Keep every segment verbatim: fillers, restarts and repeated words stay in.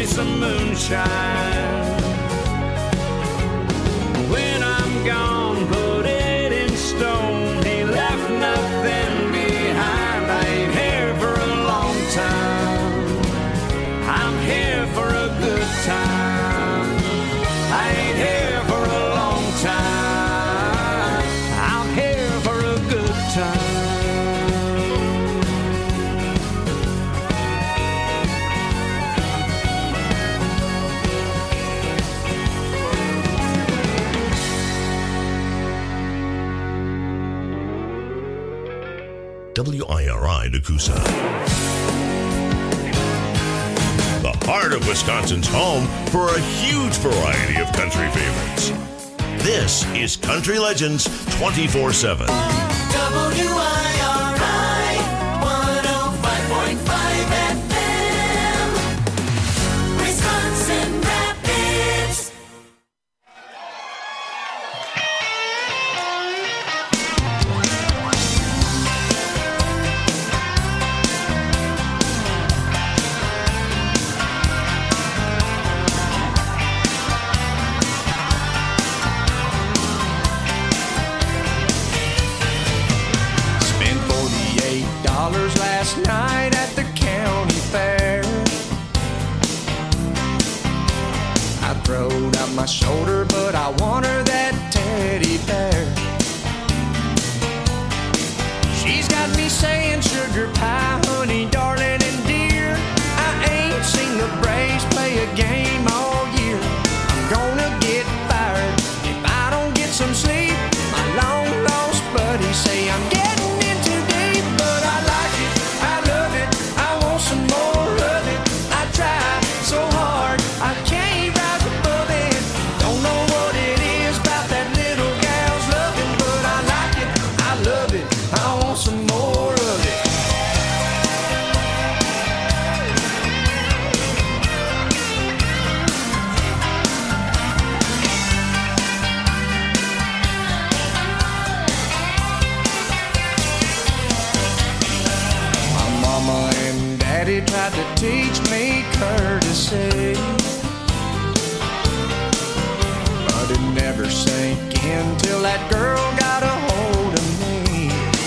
me some moonshine. When I'm gone, put it in stone. He left nothing behind. I ain't here for a long time. I'm here for a good time. I ain't here for a long time. I'm here for a good time. W I R I Nakusa. The heart of Wisconsin's home for a huge variety of country favorites. This is Country Legends twenty-four seven. W I R I one oh five point five F M, Wisconsin Rapids. Last night at the county fair, I throwed out my shoulder, but I want her that teddy bear. She's got me saying sugar pie, honey, darling, and dear. I ain't seen the Braves play a game all year. I'm gonna get fired if I don't get some sleep. My long lost buddies say I'm getting in too deep, but I like it, I love it, I want some more of it. I try so hard, I can't rise above it. Don't know what it is about that little gal's loving, but I like it, I love it, I want some more of it. My mama and daddy tried to teach me courtesy, but it never sank in till that girl got a hold of me.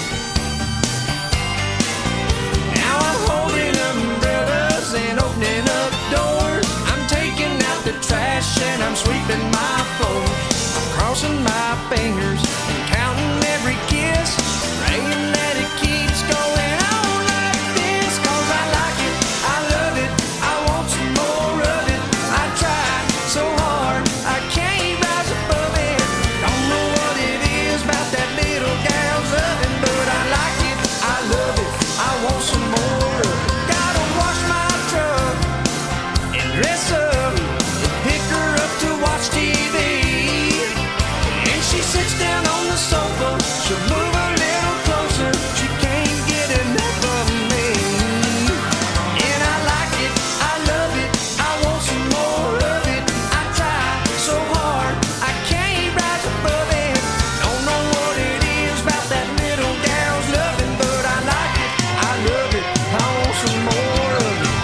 Now I'm holding umbrellas and opening up doors. I'm taking out the trash and I'm sweeping my floor. I'm crossing my fingers and counting every kiss, praying that it keeps going on like this. Cause I like it, I love it, I want some more of it. I try so hard, I can't rise above it. Don't know what it is about that little gal's loving, but I like it, I love it, I want some more of it. Gotta wash my truck and dress up and pick her up to watch T V. And she sits down on the sofa, she'll move a little closer, she can't get enough of me. And I like it, I love it, I want some more of it. I try so hard, I can't rise above it. Don't know what it is about that little gal's loving, but I like it, I love it, I want some more of it.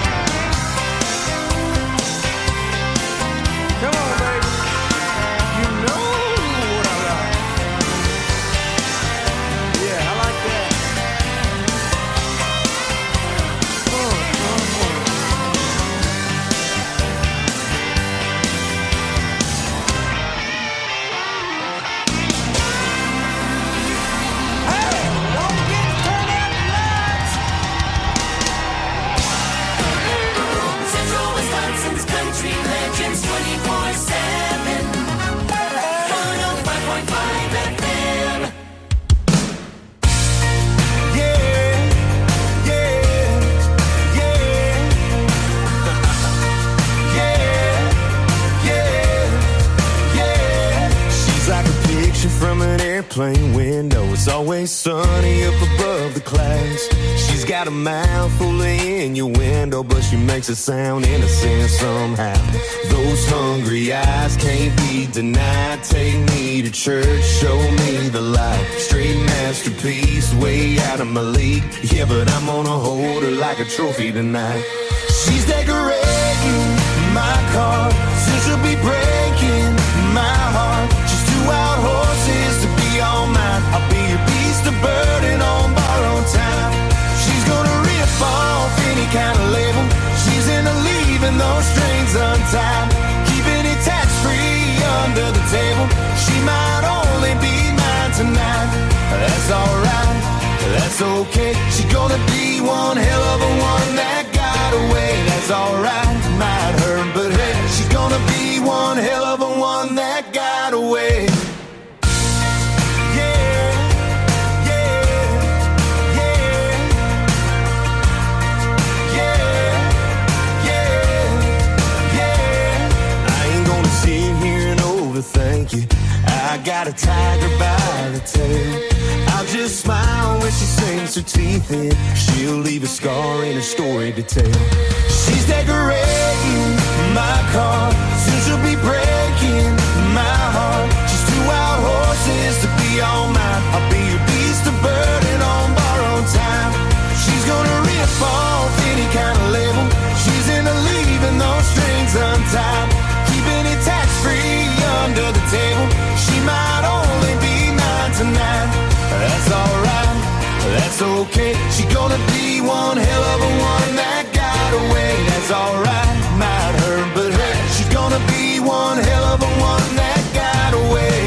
Come on, baby, you know what I like. Yeah, I like that. Oh, oh, oh. Hey, don't forget to turn out the lights. Central Wisconsin's Country Legends twenty-four seven, one oh five point five F M. Yeah, yeah, yeah, yeah, yeah, yeah. She's like a picture from an airplane window. It's always sunny up above the clouds. She's got a mouth full of innuendo, but she makes it sound innocent somehow. Those hungry eyes can't be denied. Take me to church, show me the light. Straight masterpiece, way out of my league. Yeah, but I'm gonna hold her like a trophy tonight. She's decorating gonna be one hell of a one that got away. That's alright, might hurt, but hey, she's gonna be one hell of a one that got away. Thank you. I got a tiger by the tail. I'll just smile when she sinks her teeth in. She'll leave a scar in her story to tell. She's decorating my car, soon she'll be breaking my heart. She's two wild horses to be all mine. I'll be your beast of burden on borrowed time. She's gonna rip off any kind of label. She's into leaving those strings untied, keeping it tax-free under the table. She might only be mine tonight. That's alright, that's okay. She gonna be one hell of a one that got away. That's alright, might hurt, but hey, she's gonna be one hell of a one that got away.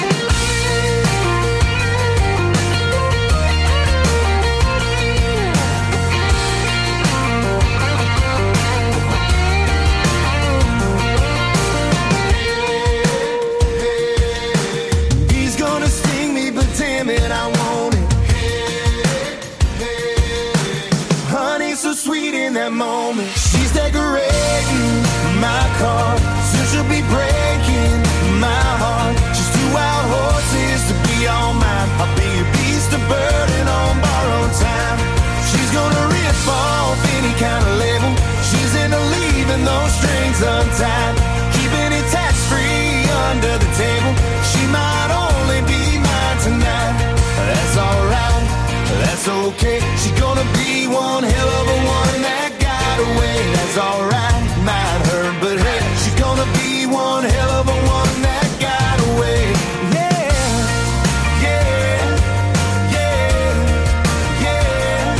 That moment, she's decorating my car, soon she'll be breaking my heart. She's two wild horses to be all mine. I'll be a beast of burden on borrowed time. She's gonna rip off any kind of label. She's into leaving those strings untied, keeping it tax-free under the table. She might only be mine tonight. That's alright, that's okay. She's gonna be one hell of a one that got away. That's alright, might hurt, but hey, she's gonna be one hell of a one that got away. Yeah, yeah, yeah, yeah,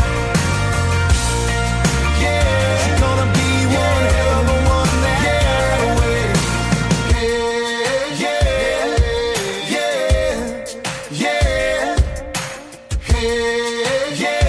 yeah. She's gonna be one hell of a one that got away. Yeah, yeah, yeah, yeah, yeah, yeah.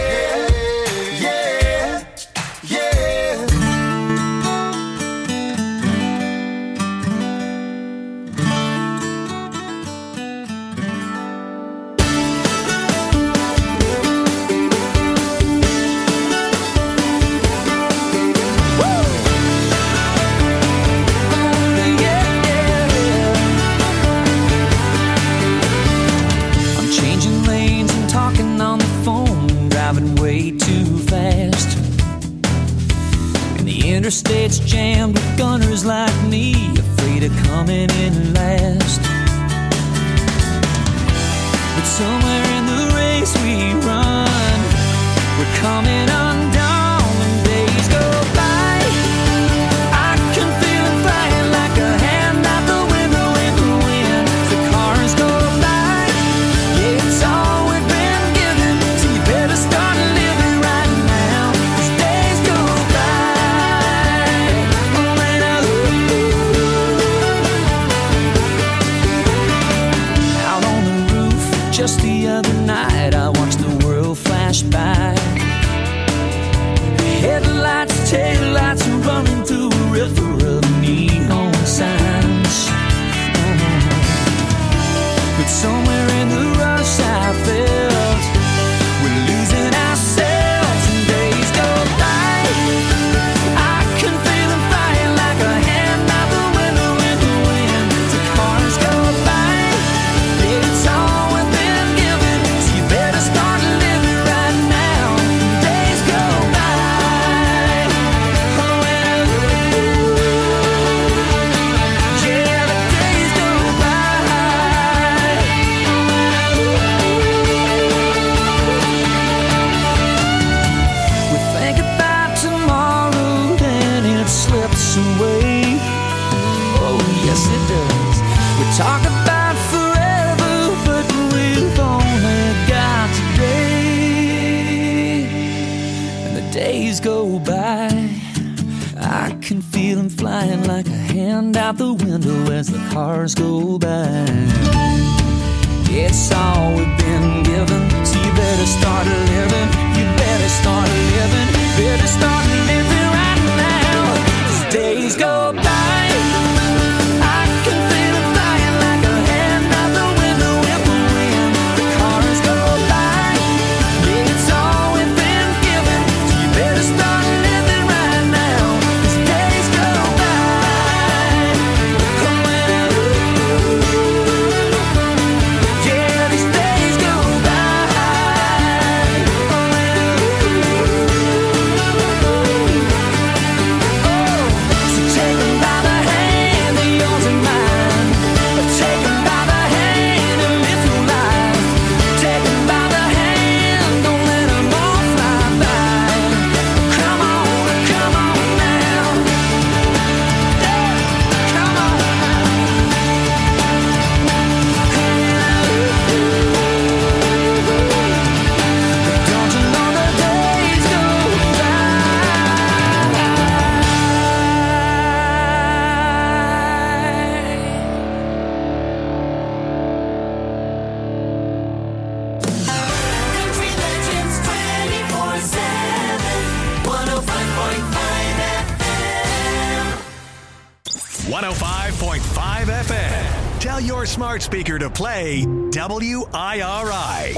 Interstate's jammed with gunners like me, afraid of coming in last. But somewhere in the race we run, we're coming undone when days go by. I can feel it flying like a hand out the window in the wind. The cars go by, yeah, it's all we've been given, so you better start living right now, 'cause days go by. Just the other night, I watched the world flash by. Headlights, taillights running through a river of neon signs. Oh. But somewhere in the rush I felt we're losing ourselves and days go by. I can feel them flying like a hand out the window in the wind. The cars go by, it's all start living right now. Days go by. Oh, well, yeah, the days go by. We think about tomorrow and it slips away. Oh, yes, it does. We talk about forever, but we've only got today, and the days go by. I can feel them flying like a hand out the window as the cars go by. It's all we've been given, so you better start living. You better start living, better start living right now. As days go by, I can feel it flying like a hand out the window with the wind. The cars go by, yeah, it's all we've been given, so you better start living right now. As days go by, oh, yeah, these days go by. So take 'em by the hand, they're yours and mine. Take 'em by the hand and live your life. Take 'em by the hand, don't let 'em all fly by. Come on, come on now. Yeah, come on now. Don't you know the days go by? Country Legends twenty-four seven, one oh five point five F M. one oh five point five F M. Tell your smart speaker to play W I R I.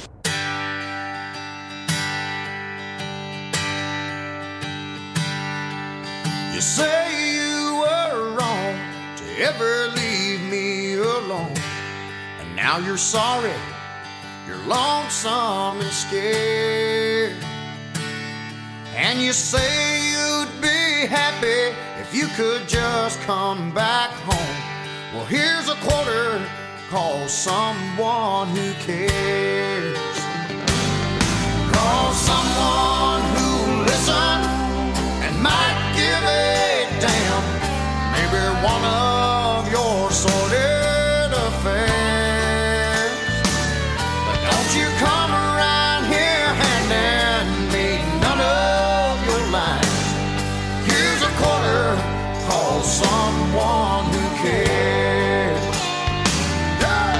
You say you were wrong to ever leave me alone, and now you're sorry, you're lonesome and scared. And you say you'd be happy if you could just come back home. Well, here's a quarter, call someone who cares. Call someone who'll listen and might give a damn. Maybe one of your sordid affairs. But don't you come around here handing me none of your lines. Here's a quarter, call someone who cares. Yeah.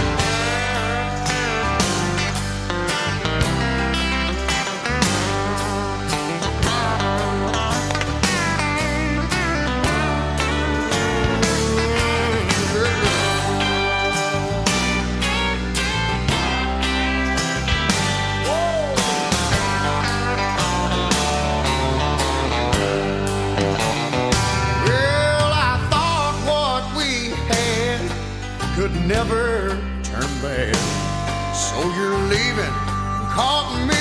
Well, I thought what we had could never turn bad. So you're leaving, caught me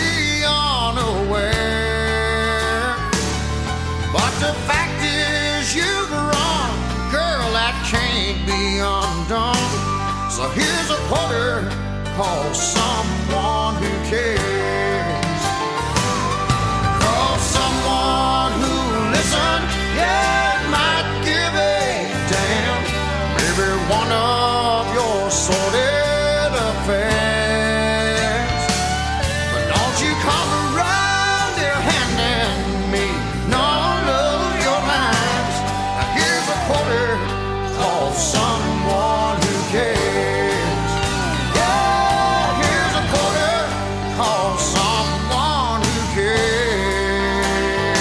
unaware. But the fact is you've run, girl, that can't be undone. So here's a quarter, call someone who cares. Call someone who listen, yeah, might give a damn. Maybe one of your sordid affairs. But don't you come around here handing me none of your lines. Now here's a quarter, call someone who cares. Yeah, here's a quarter, call someone who cares.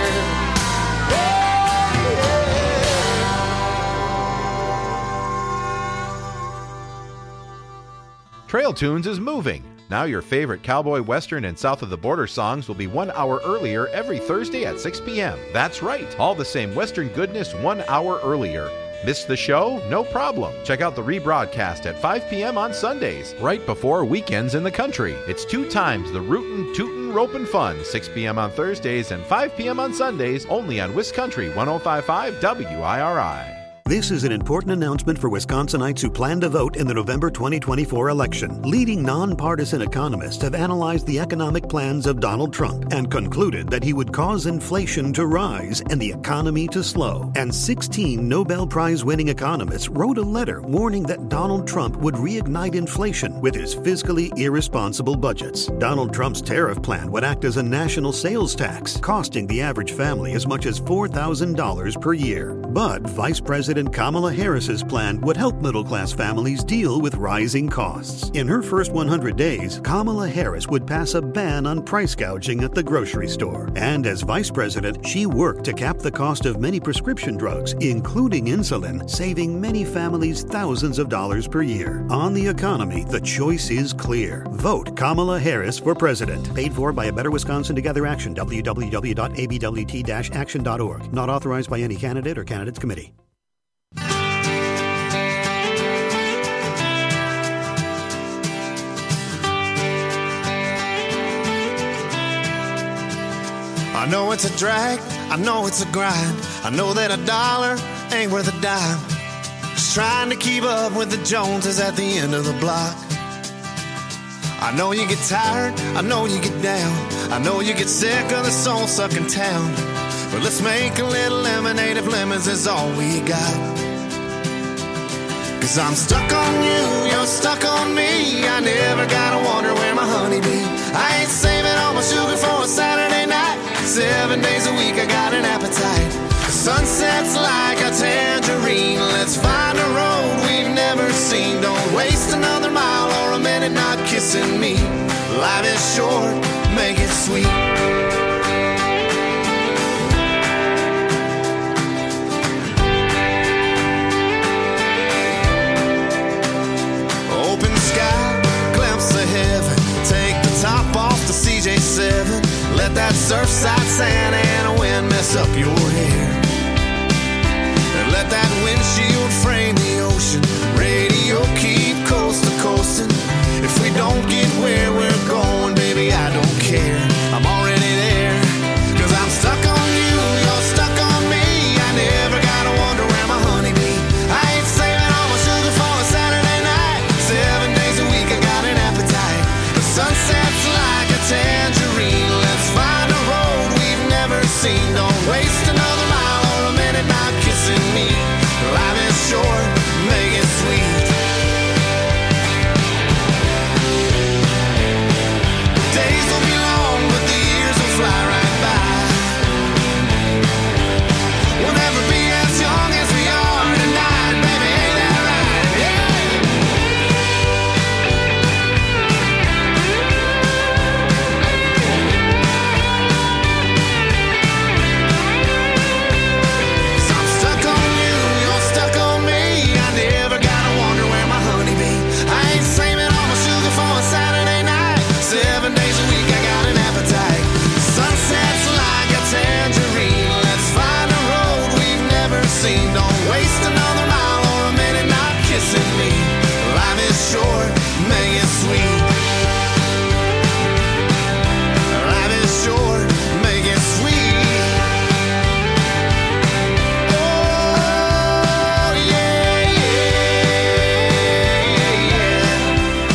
Trail Tunes is moving. Now your favorite cowboy, western, and south of the border songs will be one hour earlier every Thursday at six p.m. That's right, all the same western goodness one hour earlier. Missed the show? No problem. Check out the rebroadcast at five p.m. on Sundays, right before weekends in the country. It's two times the rootin', tootin', ropin' fun, six p.m. on Thursdays and five p.m. on Sundays, only on Wiscountry one oh five point five W I R I. This is an important announcement for Wisconsinites who plan to vote in the November twenty twenty-four election. Leading nonpartisan economists have analyzed the economic plans of Donald Trump and concluded that he would cause inflation to rise and the economy to slow. And sixteen Nobel Prize-winning economists wrote a letter warning that Donald Trump would reignite inflation with his fiscally irresponsible budgets. Donald Trump's tariff plan would act as a national sales tax, costing the average family as much as four thousand dollars per year. But Vice President President Kamala Harris's plan would help middle-class families deal with rising costs. In her first one hundred days, Kamala Harris would pass a ban on price gouging at the grocery store. And as vice president, she worked to cap the cost of many prescription drugs, including insulin, saving many families thousands of dollars per year. On the economy, the choice is clear. Vote Kamala Harris for president. Paid for by A Better Wisconsin Together Action, w w w dot a b w t dash action dot org. Not authorized by any candidate or candidates committee. I know it's a drag, I know it's a grind. I know that a dollar ain't worth a dime. Just trying to keep up with the Joneses at the end of the block. I know you get tired, I know you get down. I know you get sick of the soul-sucking town. But let's make a little lemonade if lemons is all we got. Cause I'm stuck on you, you're stuck on me. I never gotta wonder where my honey be. I ain't saving all my sugar for a Saturday night. Seven days a week I got an appetite. The sunset's like a tangerine. Let's find a road we've never seen. Don't waste another mile or a minute not kissing me. Life is short, make it sweet. Open sky, glimpse of heaven. Take the top off the C J seven. Let that surfside Santa Ana wind mess up your hair. And let that windshield frame the ocean. Radio keep coast to coasting. If we don't get where we're going, baby, I don't care. I'm already there. Cause I'm stuck on you, you're stuck on me. I never gotta wonder where my honey be. I ain't saving all my sugar for a Saturday night. Seven days a week I got an appetite. The sunset's like a tangerine. Let's find a road we've never seen. Don't waste another mile or a minute not kissing me. Life is short, make it sweet. Days will be long, but the years will fly right by. We'll never be as young as we are tonight, baby, ain't that right? Yeah. So I'm stuck on you, you're stuck on me. I never gotta wonder where my honey be. I ain't saving all my sugar for a Saturday night. Seven days a week I got an appetite. Sunset's like a tangerine. Let's find a road we've never seen. Don't waste another mile or a minute not kissing me. Life is short, make it sweet. Life is short, make it sweet. Oh, yeah, yeah, yeah.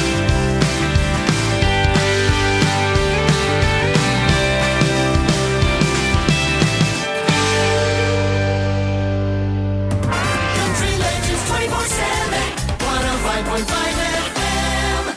Country Legends twenty-four seven, one oh five point five F M.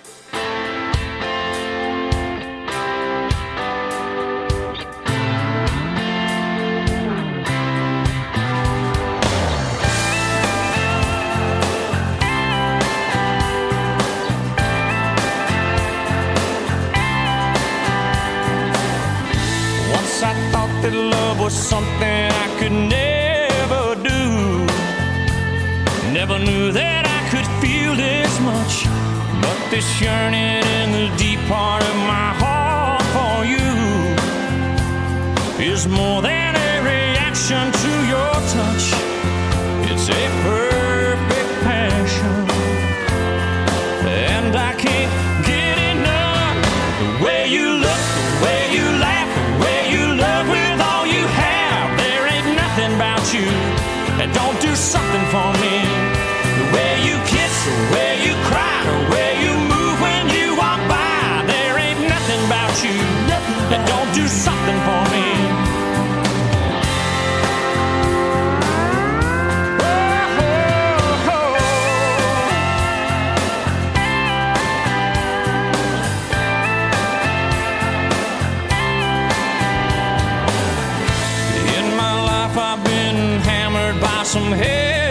Once I thought that love was something I could never do. Never knew that I could feel this much. But this yearning in the deep part of my heart for you is more than a reaction to your touch. It's a perfect passion. And I can't get enough. The way you look, the way you laugh, the way you love with all you have. There ain't nothing about you that don't do something for me. The way you kiss, the way you cry, the way you move when you walk by. There ain't nothing about you that don't do something for me. In my life I've been hammered by some head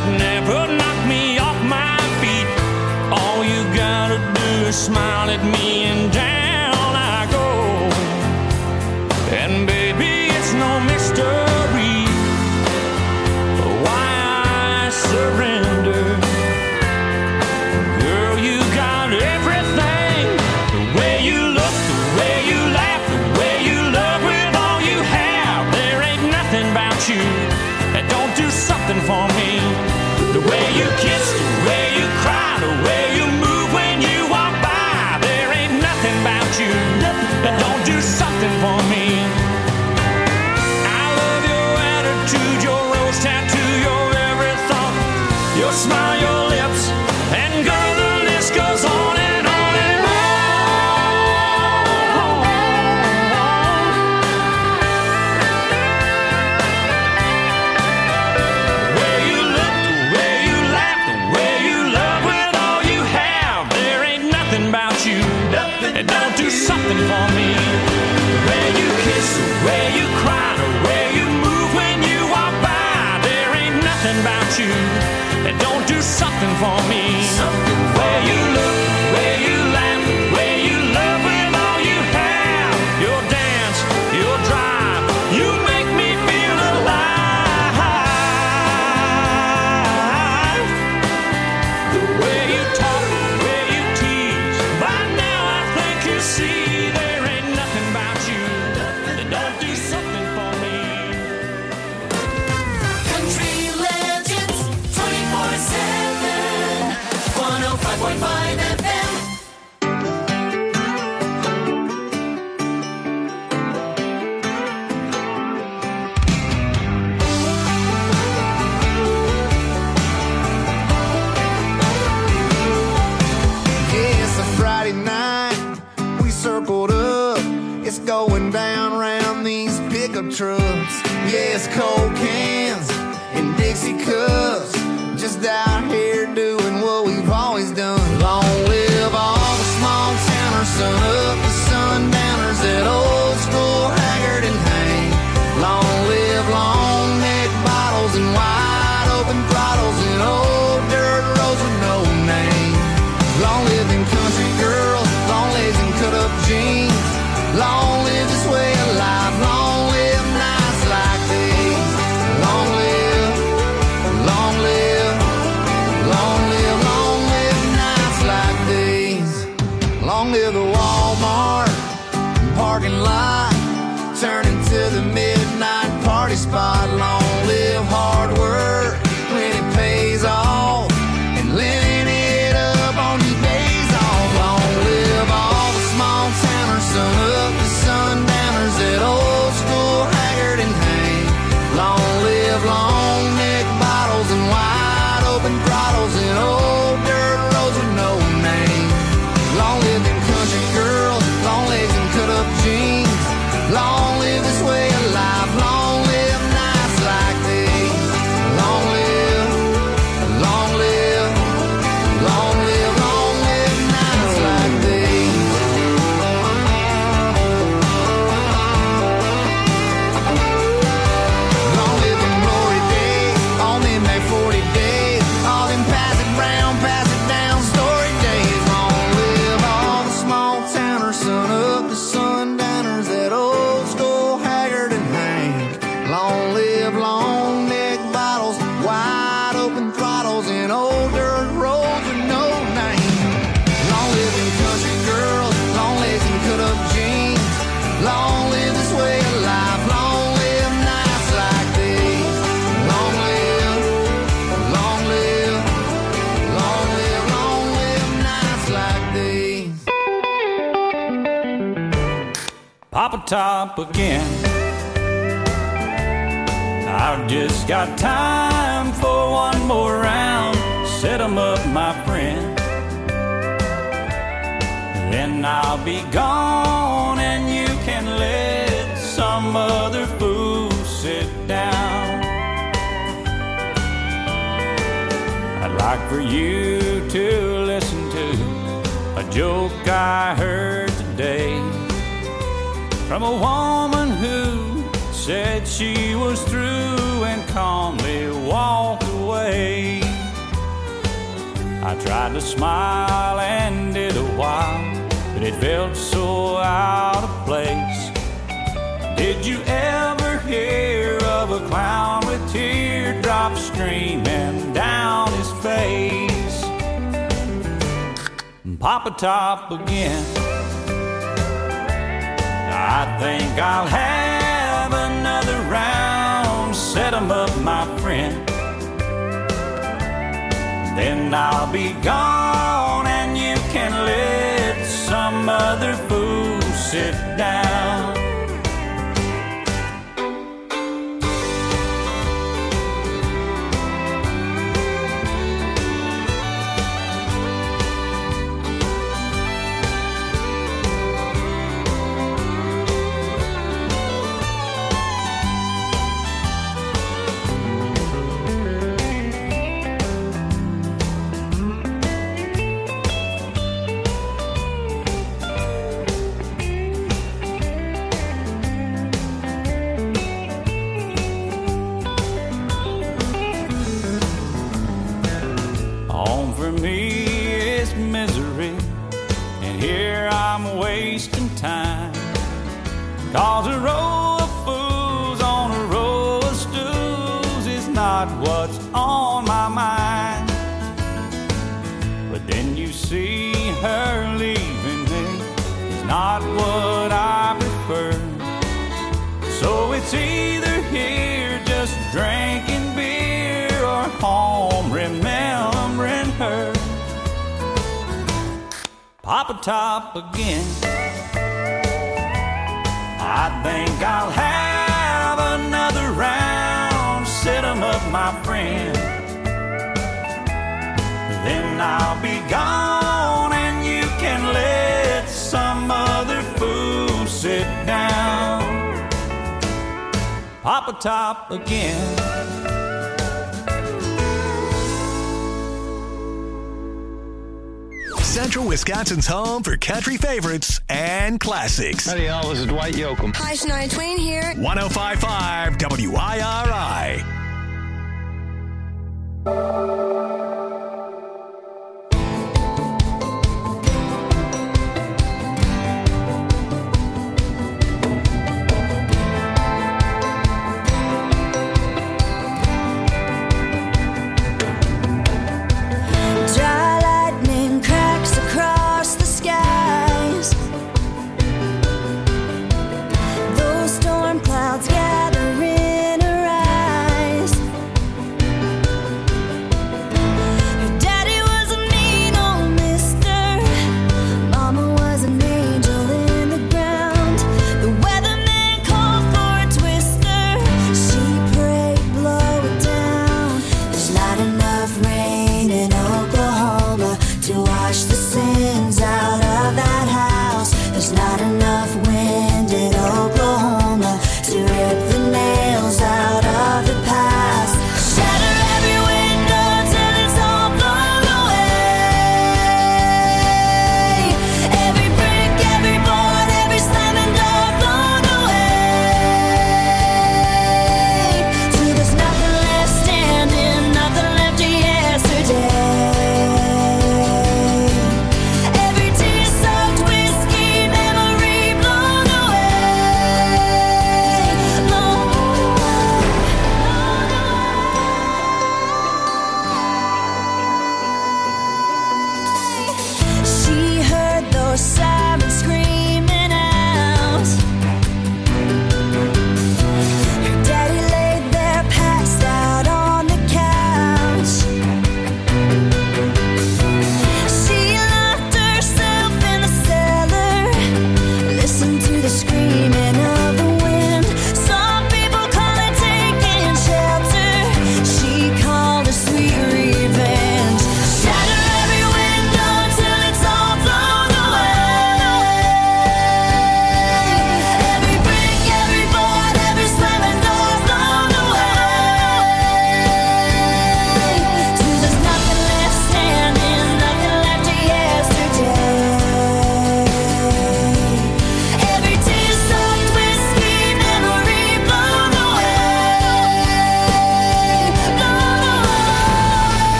might never knock me off my feet. All you gotta do is smile at me and down I go. And baby, it's no mystery why I surrender. Girl, you got everything. The way you look, the way you laugh, the way you love with all you have. There ain't nothing about you that don't do something for me. The way you kiss, the way you cry, the way you move when you walk by. There ain't nothing about you that don't do something for me. I love your attitude, your rose tattoo, your every thought, your smile, your lips, and girl, the list goes on and on and on. The way you look, the way you laugh, the way you love with all you have. There ain't nothing about you that don't do something for me. The way you kiss, the way you cry, the way you move when you walk by. There ain't nothing about you that don't do something for me. The way you look, the way you laugh, the way you love with all you have. Your dance, your drive, you make me feel alive. The way you talk, the way you tease. By now I think you see there ain't nothing about you that don't do something for me. Country Legends twenty-four seven, one oh five point five F M. Yeah, it's a Friday night. We circled up. It's going down round these pickup trucks. Yeah, it's cold cans and Dixie cups. Just out here doing what we've always done. Long live all the small towners, sun up to sundowners, that old school Haggard and Hank. Long live long neck bottles and wide open throttles and old dirt roads with no name. Long live them country girls, long legs and cut up jeans. Long live this way of life, long live nights like these. Long live, long live, long live, long live nights like these. Long live the Walmart parking lot, turning to the midnight party spot. Long live hard work when it pays off, and living it up on your days off. Long live all the small towners, sun up to sundowners, that old school Haggard and Hank. Long live long neck bottles and wide open throttles and old dirt roads with no name. Long live them country girls, long legs and cut up jeans. Long live this way of life, long live nights like these. Long live, long live, long live, long live nights like these. Long live them glory days, on them that forty days, all them pass it round, pass it down story days. Long live all the small towners, sun up to sundowners, that old school Haggard and Hank. Long live long neck bottles, wide open throttles, and old dirt roads with no name. Long live them country girls, long legs and cut up jeans. Long live this way of life, long live nights like these. Long live, long live, long live, long live nights like these. Papa Top again. I've just got time for one more round. Set 'em up, my friend. Then I'll be gone and you can let some other fool sit down. I'd like for you to listen to a joke I heard today from a woman who said she was through and calmly walked away. tried to smile and did a while, but it felt so out of place. Did you ever hear of a clown with teardrops streaming down his face? Papa Top again. I think I'll have another round. Set 'em up, my friend. Then I'll be gone and you can let some other fool sit down. Cause a row of fools on a row of stools is not what's on my mind. But then you see her leaving me, it's not what I prefer. So it's either here just drinking beer or home remembering her. Papa Top again. I think I'll have another round. Set 'em up, my friend. Then I'll be gone and you can let some other fool sit down. Papa Top again. Central Wisconsin's home for country favorites and classics. Howdy, y'all. This is Dwight Yoakam. Hi, Shania Twain here. one oh five point five W I R I. Gather in her eyes.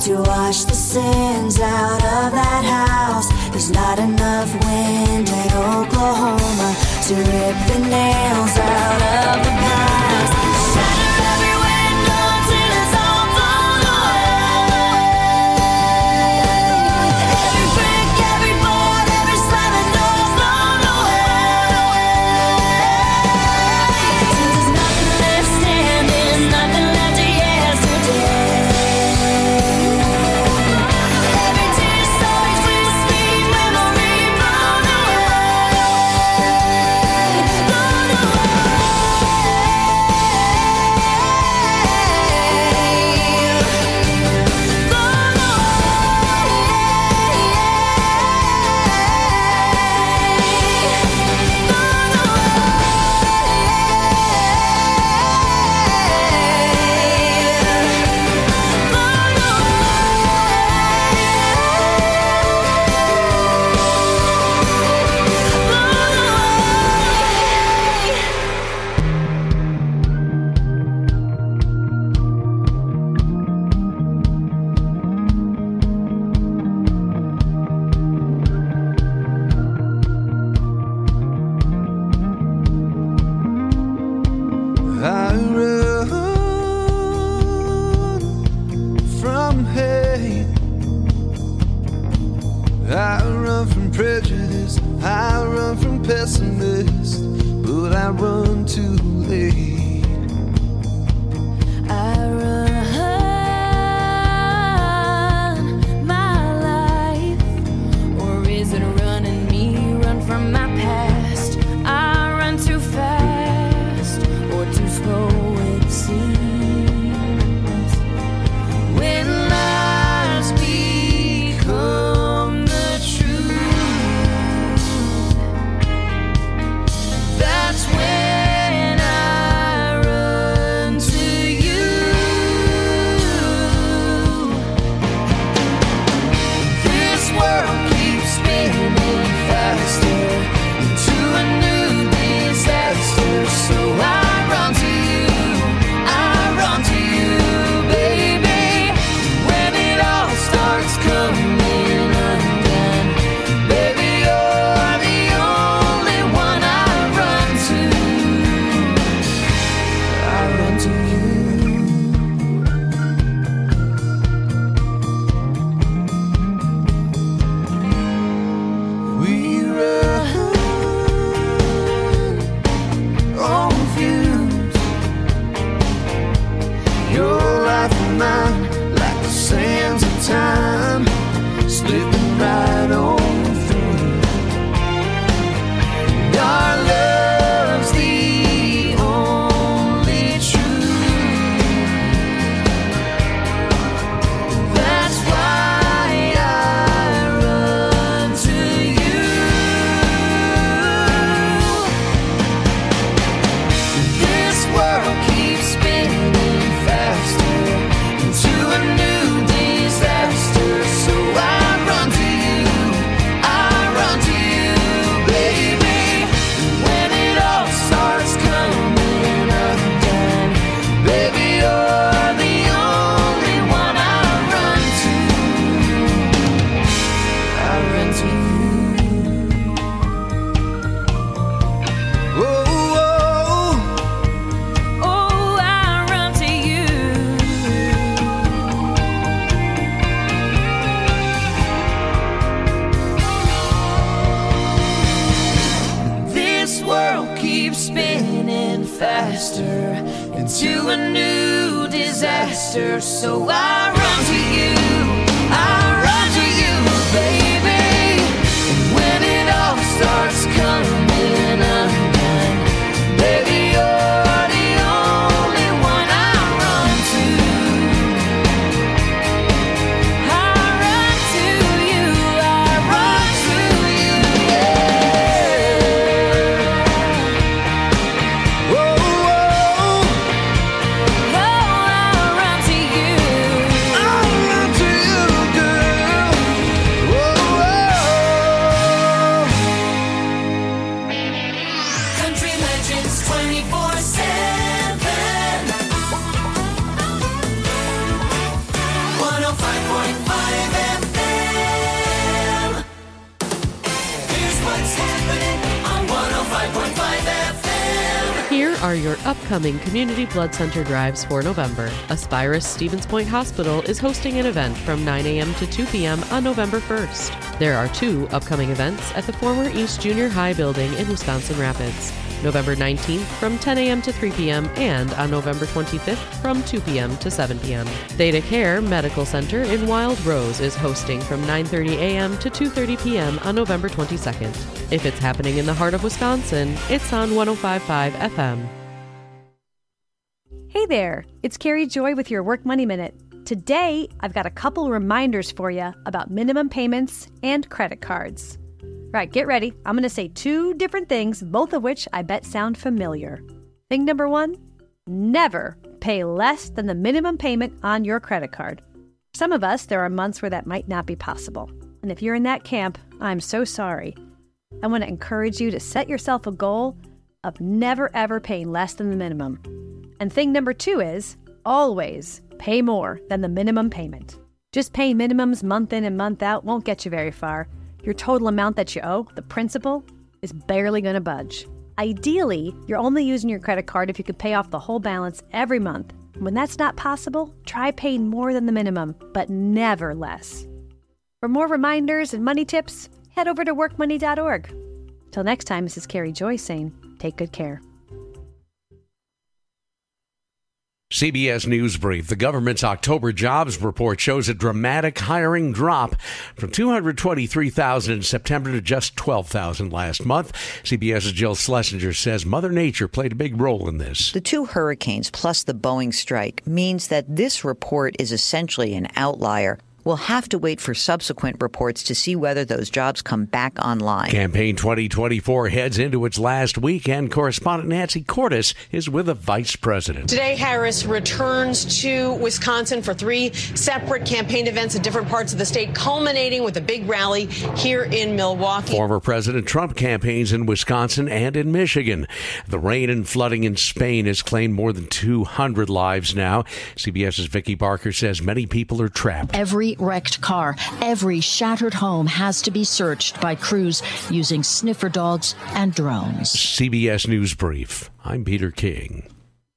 to wash the sins out of that house. There's not enough wind in Oklahoma to rip the nails out of the past. Shatter every window till it's all blown away. Every brick, every board, every slamming door's blown away. Till there's nothing left standing, nothing left of yesterday. Every tear so crispy, memory blown away, blown I run from hate. I run from prejudice. I run from pessimists. But I run too late. I run my life, or is it running me? Run from my past. I run too fast, or too slow it seems. When lies become the truth, that's when I run to you. This world keeps spinning faster into a new disaster, so I run to you, I run to you, baby. When it all starts coming undone, baby, you're the only one I run to. I run to you. We run on fumes. Your life and mine, like the sands of time, slipping right on through. And our love's the only truth. That's why I run to you. This world keeps spinning faster into a new disaster, so I run to you, I run to you, baby. When it all starts coming undone, baby, you're the only one I run to. I run to you. Oh, oh, Oh, I run to you. this world keeps spinning faster into a new disaster, so I run to you, I run to you, baby. And when it all starts coming undone, baby, you're the only one I run to. I run to you. I run to you. Oh, oh, Oh, I run to you. I run are your upcoming community blood center drives for November. Aspirus Stevens Point Hospital is hosting an event from nine a.m. to two p.m. on November first. There are two upcoming events at the former East Junior High building in Wisconsin Rapids. November nineteenth from ten a.m. to three p.m. and on November twenty-fifth from two p.m. to seven p.m. Theta Care Medical Center in Wild Rose is hosting from nine thirty a.m. to two thirty p.m. on November twenty-second. If it's happening in the heart of Wisconsin, it's on one oh five point five F M. Hey there, it's Carrie Joy with your Work Money Minute. Today, I've got a couple reminders for you about minimum payments and credit cards. Right, get ready. I'm going to say two different things, both of which I bet sound familiar. Thing number one, never pay less than the minimum payment on your credit card. Some of us, there are months where that might not be possible. And if you're in that camp, I'm so sorry. I want to encourage you to set yourself a goal of never ever paying less than the minimum. And thing number two is always pay more than the minimum payment. Just paying minimums month in and month out won't get you very far. Your total amount that you owe, the principal, is barely going to budge. Ideally, you're only using your credit card if you could pay off the whole balance every month. When that's not possible, try paying more than the minimum, but never less. For more reminders and money tips, head over to work money dot org. Till next time, this is Carrie Joy saying, take good care. C B S News Brief. The government's October jobs report shows a dramatic hiring drop from two hundred twenty-three thousand in September to just twelve thousand last month. CBS's Jill Schlesinger says Mother Nature played a big role in this. The two hurricanes plus the Boeing strike means that this report is essentially an outlier. We'll have to wait for subsequent reports to see whether those jobs come back online. Campaign twenty twenty-four heads into its last week, and correspondent Nancy Cordes is with the vice president. Today, Harris returns to Wisconsin for three separate campaign events in different parts of the state, culminating with a big rally here in Milwaukee. Former President Trump campaigns in Wisconsin and in Michigan. The rain and flooding in Spain has claimed more than two hundred lives now. CBS's Vicki Barker says many people are trapped. Every wrecked car, every shattered home has to be searched by crews using sniffer dogs and drones. C B S News Brief. I'm Peter King.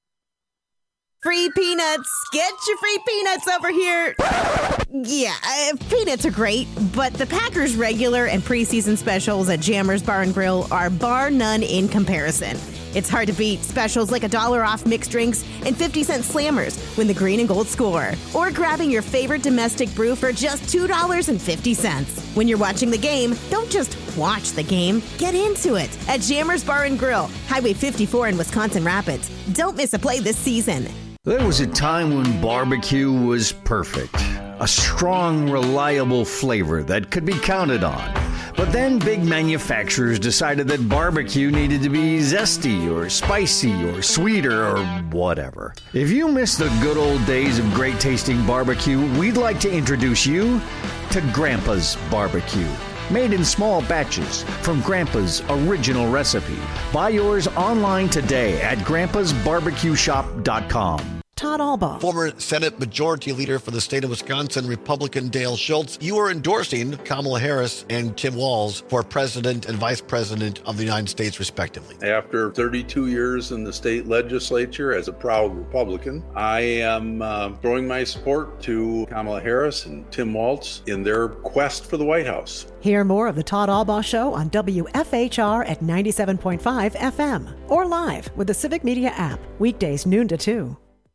Free peanuts. Get your free peanuts over here. Yeah, uh, peanuts are great, but the Packers regular and preseason specials at Jammers Bar and Grill are bar none in comparison. It's hard to beat specials like a dollar off mixed drinks and fifty cent slammers when the green and gold score. Or grabbing your favorite domestic brew for just two dollars and fifty cents. When you're watching the game, don't just watch the game. Get into it at Jammers Bar and Grill, Highway fifty-four in Wisconsin Rapids. Don't miss a play this season. There was a time when barbecue was perfect. A strong, reliable flavor that could be counted on. But then big manufacturers decided that barbecue needed to be zesty or spicy or sweeter or whatever. If you miss the good old days of great tasting barbecue, we'd like to introduce you to Grandpa's Barbecue. Made in small batches from Grandpa's original recipe. Buy yours online today at grandpas barbecue shop dot com. Todd Albaugh. Former Senate Majority Leader for the state of Wisconsin, Republican Dale Schultz, you are endorsing Kamala Harris and Tim Walz for President and Vice President of the United States, respectively. After thirty-two years in the state legislature as a proud Republican, I am uh, throwing my support to Kamala Harris and Tim Walz in their quest for the White House. Hear more of the Todd Albaugh Show on W F H R at ninety-seven point five F M or live with the Civic Media app, weekdays noon to two.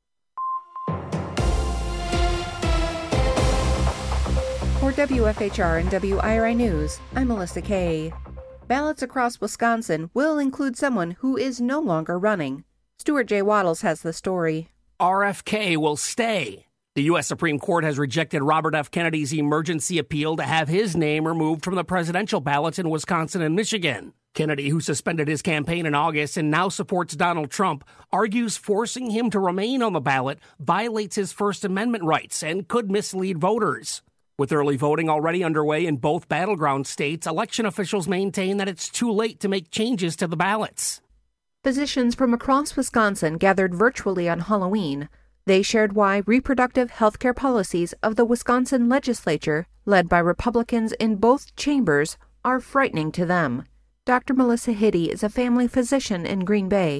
For W F H R and W I R I News, I'm Melissa Kay. Ballots across Wisconsin will include someone who is no longer running. Stuart J. Waddles has the story. R F K will stay. The U S Supreme Court has rejected Robert F. Kennedy's emergency appeal to have his name removed from the presidential ballots in Wisconsin and Michigan. Kennedy, who suspended his campaign in August and now supports Donald Trump, argues forcing him to remain on the ballot violates his First Amendment rights and could mislead voters. With early voting already underway in both battleground states, election officials maintain that it's too late to make changes to the ballots. Physicians from across Wisconsin gathered virtually on Halloween. They shared why reproductive health care policies of the Wisconsin legislature, led by Republicans in both chambers, are frightening to them. Doctor Melissa Hiddy is a family physician in Green Bay.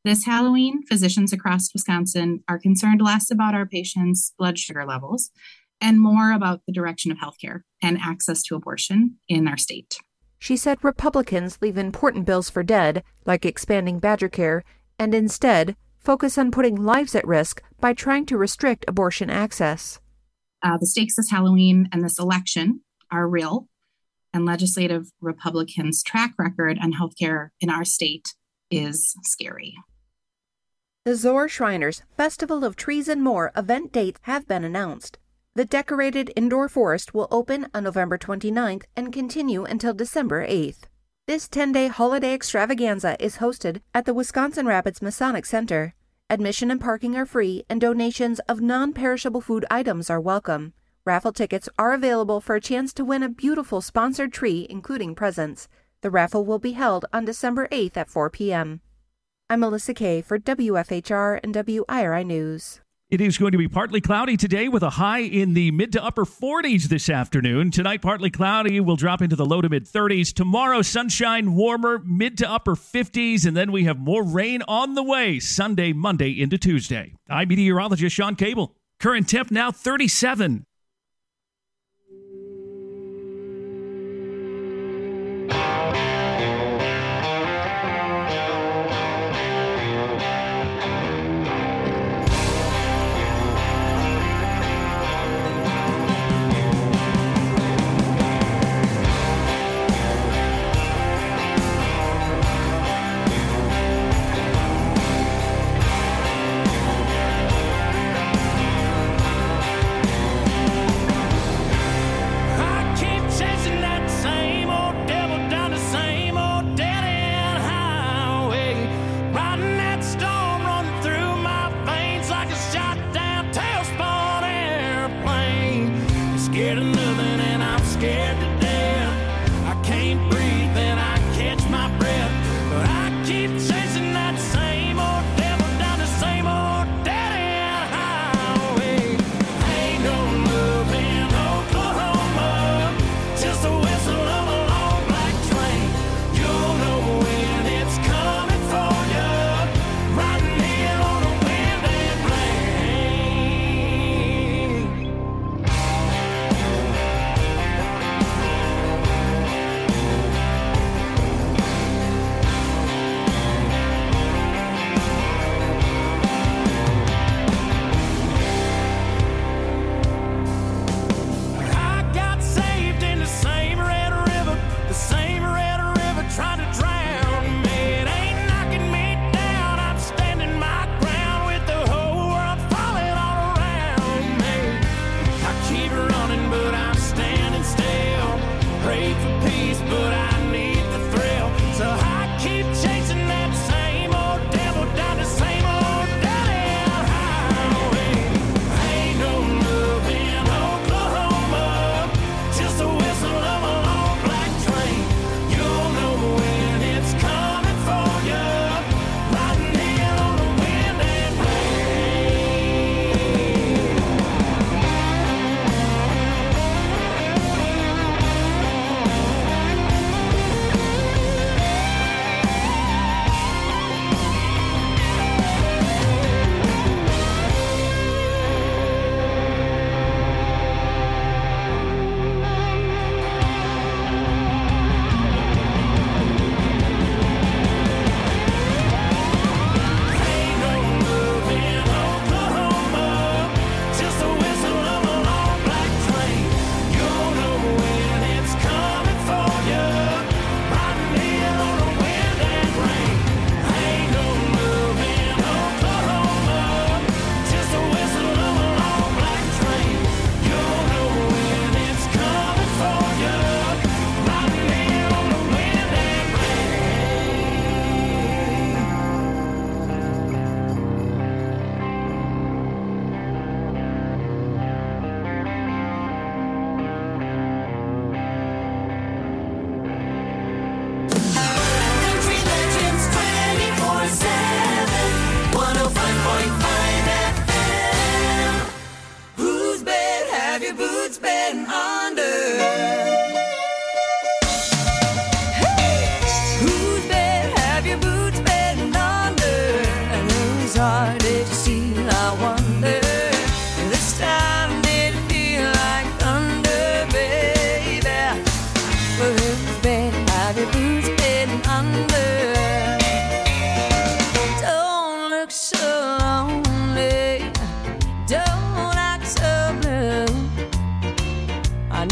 This Halloween, physicians across Wisconsin are concerned less about our patients' blood sugar levels and more about the direction of healthcare and access to abortion in our state. She said Republicans leave important bills for dead, like expanding Badger Care, and instead focus on putting lives at risk by trying to restrict abortion access. Uh, the stakes this Halloween and this election are real, and legislative Republicans' track record on healthcare in our state is scary. The Zoar Shriners Festival of Trees and More event dates have been announced. The decorated indoor forest will open on November twenty-ninth and continue until December eighth. This ten-day holiday extravaganza is hosted at the Wisconsin Rapids Masonic Center. Admission and parking are free, and donations of non-perishable food items are welcome. Raffle tickets are available for a chance to win a beautiful sponsored tree, including presents. The raffle will be held on December eighth at four p.m. I'm Melissa Kay for W F H R and W I R I News. It is going to be partly cloudy today with a high in the mid to upper forties this afternoon. Tonight, partly cloudy, will drop into the low to mid thirties. Tomorrow, sunshine, warmer, mid to upper fifties, and then we have more rain on the way Sunday, Monday into Tuesday. I'm meteorologist Sean Cable. Current temp now thirty-seven.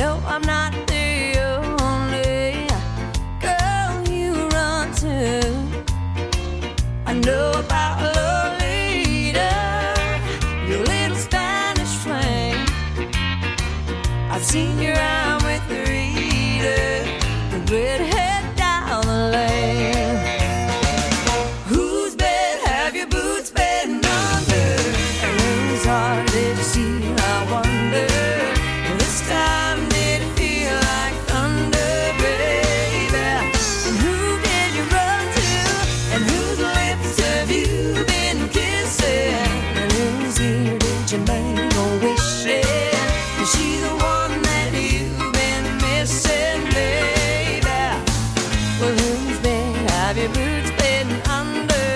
know I'm not the only girl you run to. I know about Lolita, your little Spanish flame. I've seen you out with Rita, the redhead down the lane. Whose bed have your boots been under? And whose heart did you see? I wonder. This time did it feel like thunder, baby? And who did you run to? And whose lips have you been kissing? And whose ear did you make a wish in? Is she the one that you've been missing, baby? Well, whose bed have your boots been under?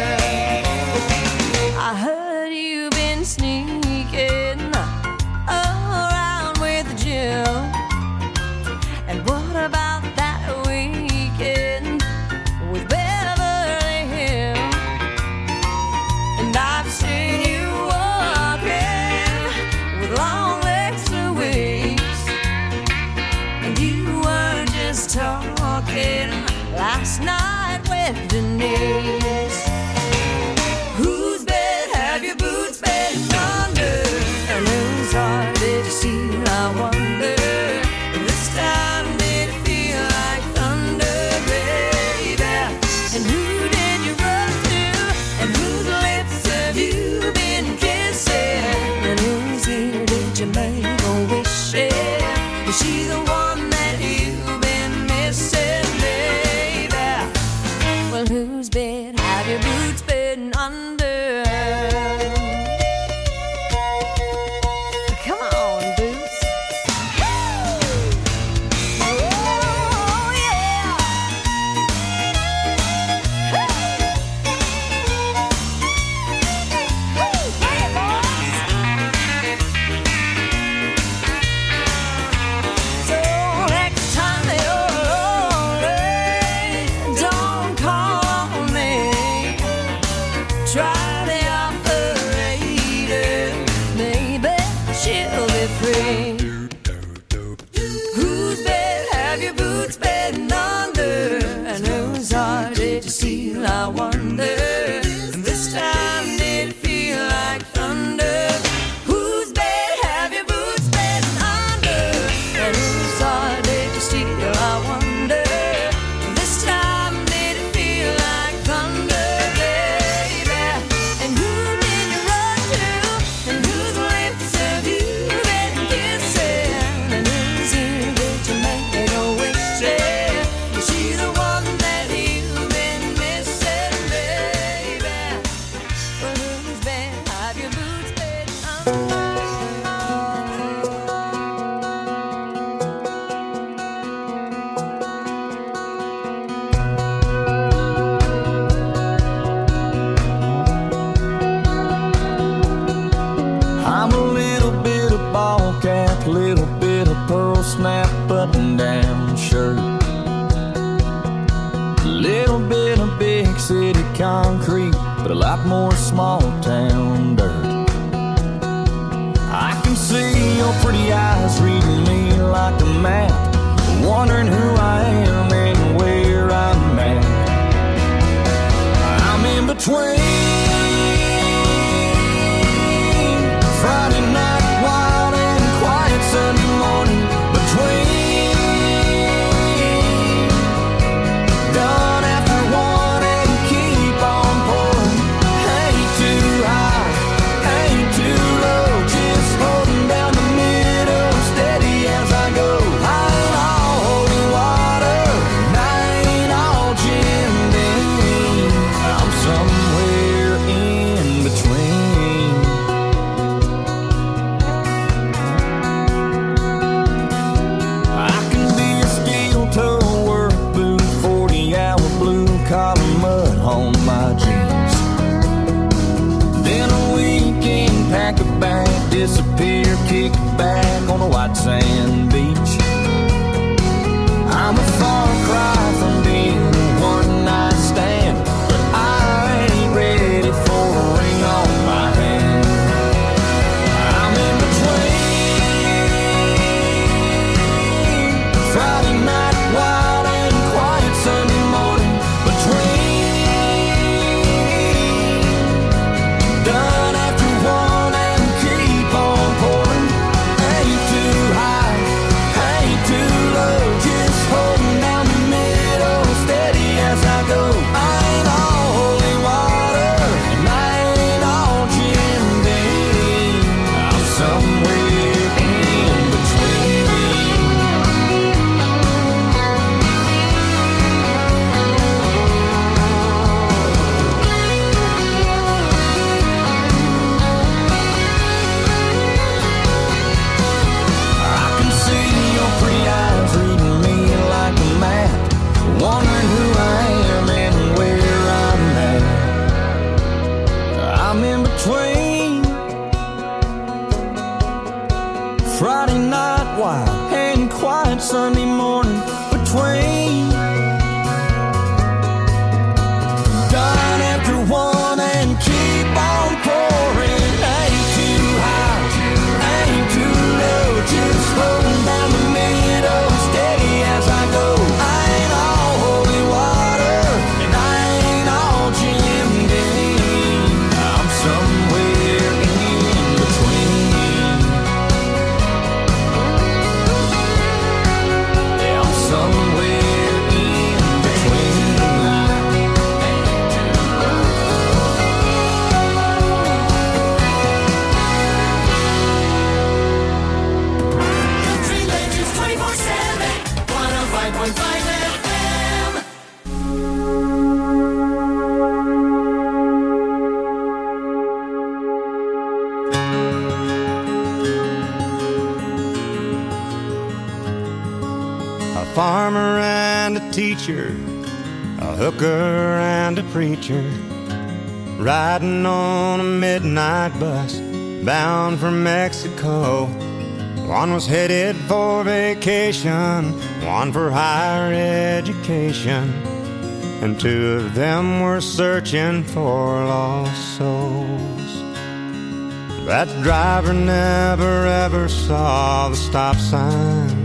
I heard you've been sneaking around with Jill. And what about that weekend with Beverly Hills? And I've seen you walking with long legs for weeks. And you were just talking last night with Denise. Whose bed have your boots been under? And whose heart did you see? I wonder. This time did it feel like thunder, baby? And who did you run to? And whose lips have you been kissing? And whose ear did you make a wish in? Is she the one that you've been missing, baby? Well, whose bed have your boots been under? Come on, boots. Oh, yeah. Hey, boys. So next time you're lonely, don't call me. Try the operator, maybe she'll be free. Whose bed have your boots been under? And whose heart did you steal? I wonder. And this time did it feel like thunder? Whose bed have your boots been under? And whose heart did you steal? I wonder. This time did it feel like thunder, baby? And who did you run to? And whose lips have you been kissing? And whose ear did you make a wish in? Is she the one that you've been missing, baby? Well, whose bed have your boots been under? I'm a little bit of ball cap, little bit of pearl snap button down shirt. Little bit of big city concrete, but a lot more small town dirt. I can see your pretty eyes reading me like a map, wondering who I am and where I'm at. I'm in between Friday night wild and quiet Sunday morning, between done after one and keep on pouring. Ain't too high, ain't too low, just holding down the middle, steady as I go. I ain't all holy water, and I ain't all Jim Beam. I'm somewhere in between. I can be a steel toe work boot, forty hour blue collar mud on my jeans. Then a weekend pack a bag, disappear, kick back on a white sand beach. I'm a far cry from being a one night stand, but I ain't ready for a ring on my hand. I'm in between quiet Sunday morning between done after one and keep on pouring. Ain't too high, ain't too low, just rolling down the middle, steady as I go. I ain't all holy water, and I ain't all Jim Dean. I'm somewhere in between. Yeah, I'm somewhere in between. Country Legends twenty-four seven, one oh five point five F M. A farmer and a teacher, a hooker and a preacher, riding on a midnight bus bound for Mexico. One was headed for vacation, one for higher education, and two of them were searching for lost souls. That driver never ever saw the stop sign,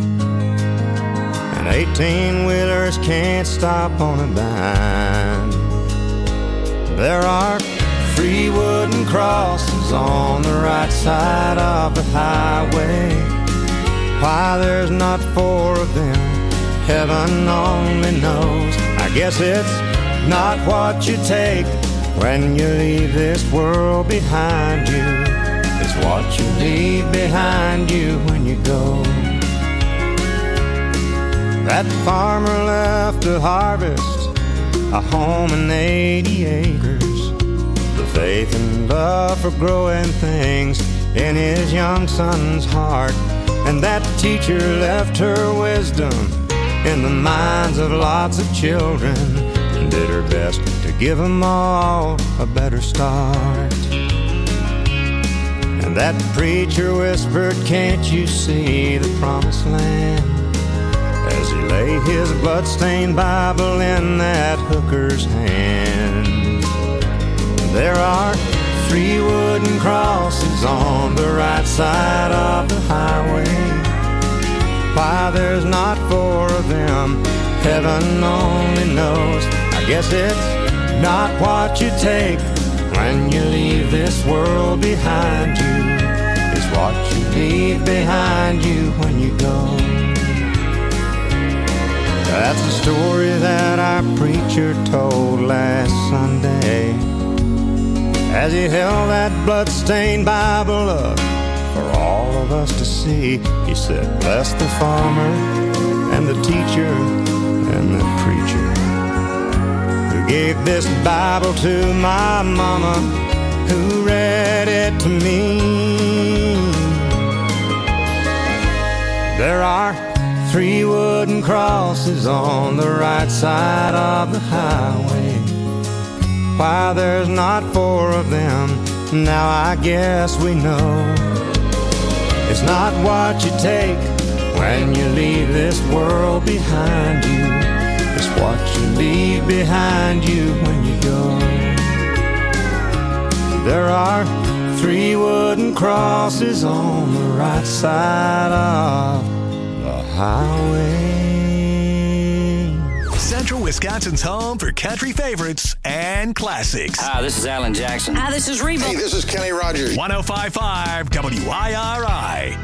and eighteen-wheelers can't stop on a dime. There are three wooden crosses on the right side of the highway. Why there's not four of them, heaven only knows. I guess it's not what you take when you leave this world behind you. It's what you leave behind you when you go. That farmer left to harvest a home and eighty acres, the faith and love for growing things in his young son's heart. And that teacher left her wisdom in the minds of lots of children, and did her best to give them all a better start. And that preacher whispered, "Can't you see the promised land?" as he lay his bloodstained Bible in that hooker's hand. There are three wooden crosses on the right side of the highway. Why there's not four of them, heaven only knows. I guess it's not what you take when you leave this world behind you. It's what you leave behind you when you go. That's the story that our preacher told last Sunday as he held that bloodstained Bible up for all of us to see. He said, "Bless the farmer and the teacher and the preacher who gave this Bible to my mama, who read it to me." There are three wooden crosses on the right side of the highway. Why there's not four of them, now I guess we know. It's not what you take when you leave this world behind you. It's what you leave behind you when you go. There are three wooden crosses on the right side of the highway. Central Wisconsin's home for country favorites and classics. Hi, this is Alan Jackson. Hi, this is Reba. Hey, this is Kenny Rogers. one oh five point five W I R I.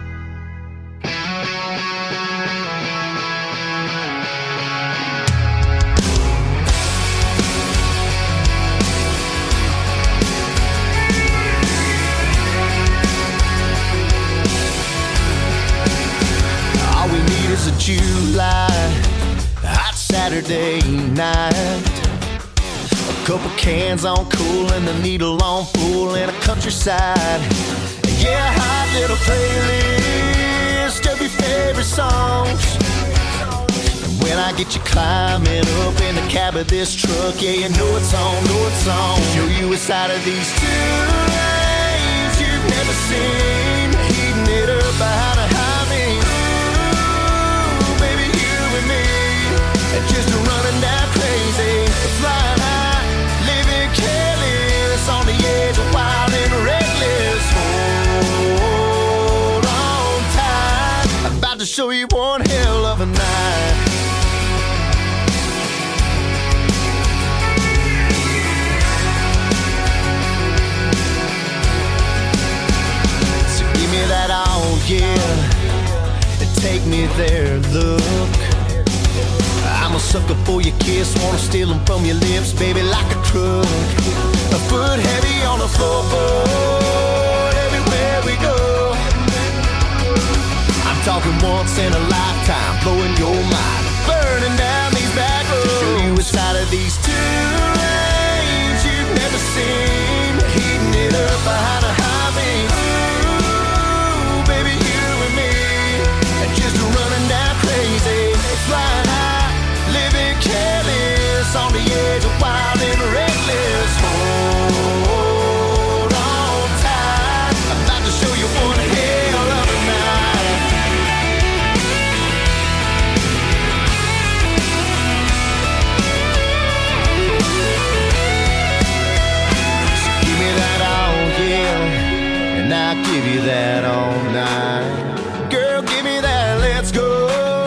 All we need is a July hot Saturday night, a couple cans on cool and the needle on full and a countryside. Yeah, a hot little playlist of your favorite songs. And when I get you climbing up in the cab of this truck, yeah, you know it's on, know it's on. Show you a side of these two lanes you've never seen, heating it up behind a high beam. about to show you one hell of a night. So give me that all, yeah, and take me there, look. I'm a sucker for your kiss, wanna steal them from your lips, baby, like a crook. A foot heavy on the floorboard, everywhere we go. I'm talking once in a lifetime, blowing your mind, burning down these back roads. To show you a side of these two lanes you've never seen, heating it up behind a high beam. Ooh, baby, you and me, and just running down crazy, flying high, living careless, on the edge of wild and reckless. Hold on tight, I'm about to show you one hell of a night. So give me that all, yeah, and I'll give you that all night. Girl, give me that, let's go.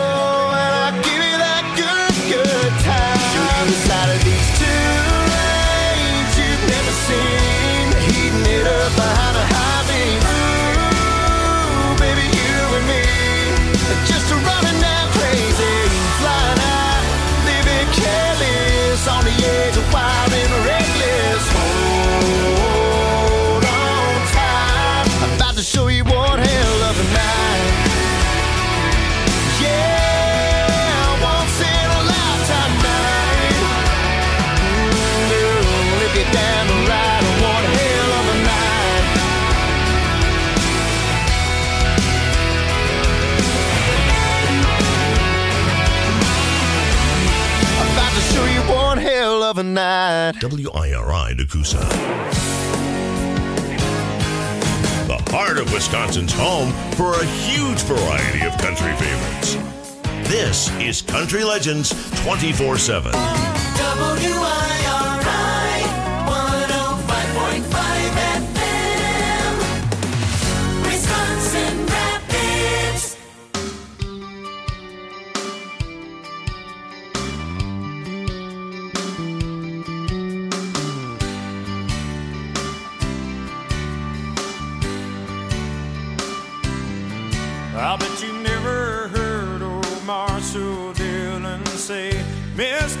Side of these two lanes you've never seen, heating it up behind a high beam. Ooh, baby, you and me, just a running down crazy, flying high, living careless, on the edge of wild and reckless. Hold on tight, I'm about to show you one hell of a night. Yeah, once in a lifetime night. Get down the ride on one hell of a night. I'm about to show you one hell of a night. W I R I Nakusa. The heart of Wisconsin's home for a huge variety of country favorites. This is Country Legends twenty-four seven. W I R I one oh five point five F M, Wisconsin Rapids. I bet you never heard old Marshall Dillon say, Mister